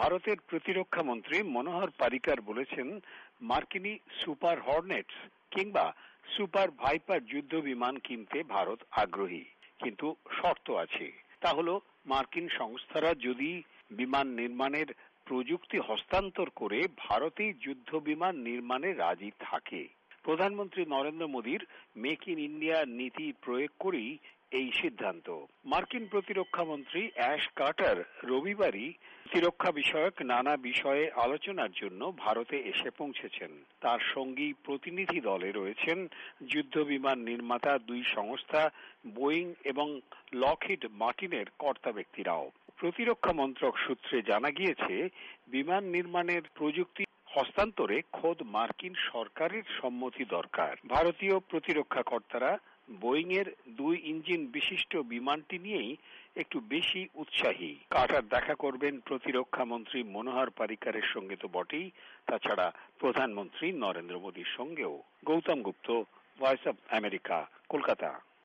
ভারতের প্রতিরক্ষা মন্ত্রী মনোহর পারিকার বলেছেন, মার্কিনী সুপার হর্নেটস কিংবা সুপার ভাইপার যুদ্ধ বিমান কিনতে ভারত আগ্রহী, কিন্তু শর্ত আছে। তা হলো, মার্কিন সংস্থারা যদি বিমান নির্মাণের প্রযুক্তি হস্তান্তর করে ভারতেই যুদ্ধ বিমান নির্মাণে রাজি থাকে। প্রধানমন্ত্রী নরেন্দ্র মোদীর মেক ইন ইন্ডিয়া নীতি প্রয়োগ করেই এই সিদ্ধান্ত। মার্কিন প্রতিরক্ষা মন্ত্রী অ্যাশ কার্টার রবিবারই প্রতিরক্ষা বিষয়ক নানা বিষয়ে আলোচনার জন্য ভারতে এসে পৌঁছেছেন। তার সঙ্গী প্রতিনিধি দলে রয়েছেন যুদ্ধ বিমান নির্মাতা দুই সংস্থা বোয়িং এবং লকহিড মার্টিনের কর্তা ব্যক্তিরাও। প্রতিরক্ষা মন্ত্রক সূত্রে জানা গিয়েছে, বিমান নির্মাণের প্রযুক্তি হস্তান্তরে খোদ মার্কিন সরকারের সম্মতি দরকার। ভারতীয় প্রতিরক্ষা কর্তারা বোয়িং এর 2 ইঞ্জিন বিশিষ্ট বিমানটি নিয়েই একটু বেশি উৎসাহী। কার্টার দেখা করবেন প্রতিরক্ষা মন্ত্রী মনোহর পারিকারের সঙ্গে তো বটেই, তাছাড়া প্রধানমন্ত্রী নরেন্দ্র মোদীর সঙ্গেও। Gautam Gupta, voice of America, Kolkata.